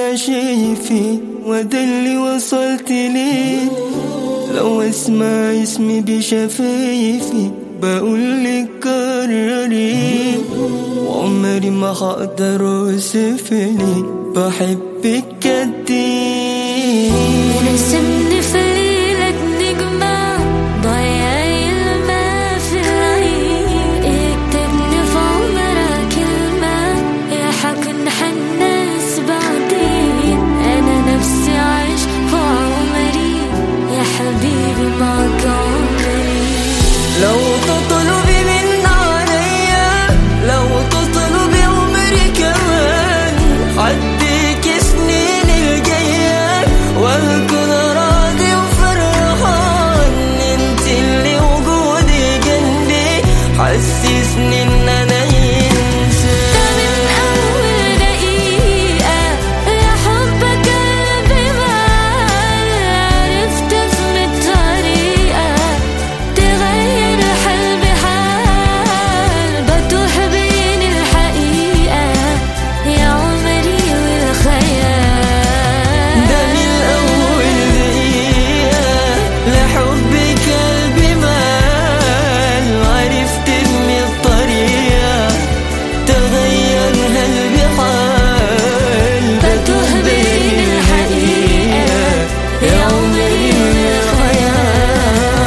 ماشي فيه وده اللي وصلت ليه. لو اسمع اسمي بشفايفي بقولك كرري، وعمري ما هقدر اوصفلك بحبك قد ايه. رسمني في ليلة نجمة ضيعي الماء في العين، اكتبني في عمرك كلمة يحكن حناس بعدين. انا نفسي عايش في عمري يا حبيبي معك عمري. لو تطلبي من عليا، لو تطلبي عمري كمان، عديك سنين الجاية وأكون راضي وفرحان. انت اللي وجودي جنبي حسسني ان انا ينسى. ده من أول دقيقة يا حبك قلبي مال، عرفت افهم الطريقة تغير حلبي حال. بتوه بين الحقيقة يا عمري والخيال. ده من أول دقيقة لحبك قلبي مال، عرفت من الطريقة تغيرها البحال. بتوه بين الحقيقة يا عمري والخيال.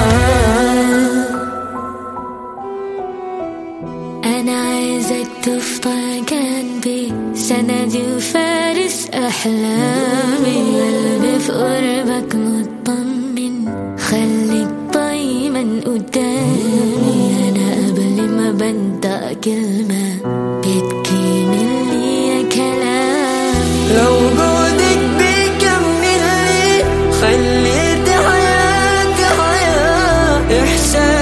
أنا عايزك تفضل جنبي سندي وفارس أحلامي. قلبي في قربك مطمن خليك دايما قدامي. أنا قبل ما بنطق كلمة بتكمل لي كلامي. لو جودك بيكملني خليت حياتي حياة، إحساس